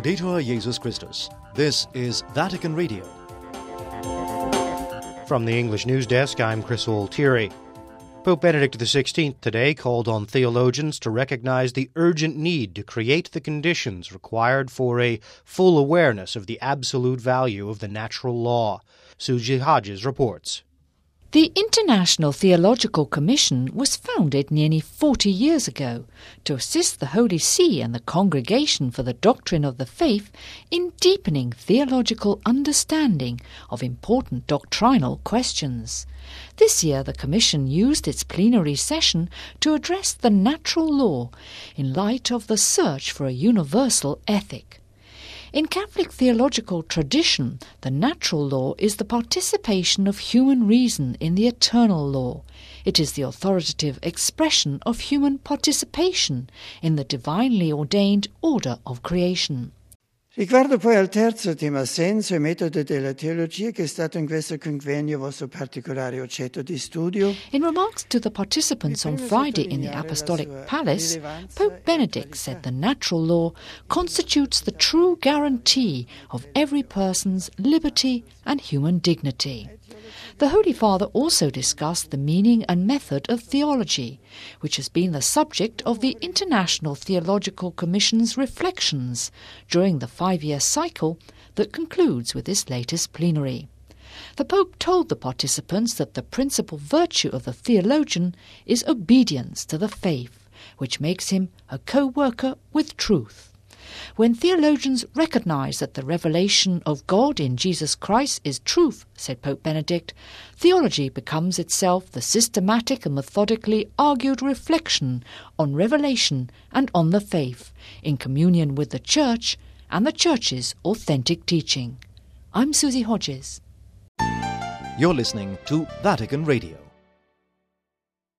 Laudetur Jesus Christus. This is Vatican Radio. From the English News Desk, I'm Chris Altieri. Pope Benedict XVI today called on theologians to recognize the urgent need to create the conditions required for a full awareness of the absolute value of the natural law. Suji Hodges reports. The International Theological Commission was founded nearly 40 years ago to assist the Holy See and the Congregation for the Doctrine of the Faith in deepening theological understanding of important doctrinal questions. This year the Commission used its plenary session to address the natural law in light of the search for a universal ethic. In Catholic theological tradition, the natural law is the participation of human reason in the eternal law. It is the authoritative expression of human participation in the divinely ordained order of creation. Riguardo poi al terzo tema, senso e metodo della teologia, che è stato in questo convegno vostro particolare oggetto di studio. In remarks to the participants on Friday in the Apostolic Palace, Pope Benedict said the natural law constitutes the true guarantee of every person's liberty and human dignity. The Holy Father also discussed the meaning and method of theology, which has been the subject of the International Theological Commission's reflections during the 5-year cycle that concludes with this latest plenary. The Pope told the participants that the principal virtue of the theologian is obedience to the faith, which makes him a co-worker with truth. When theologians recognize that the revelation of God in Jesus Christ is truth, said Pope Benedict, theology becomes itself the systematic and methodically argued reflection on revelation and on the faith, in communion with the Church and the Church's authentic teaching. I'm Susie Hodges. You're listening to Vatican Radio.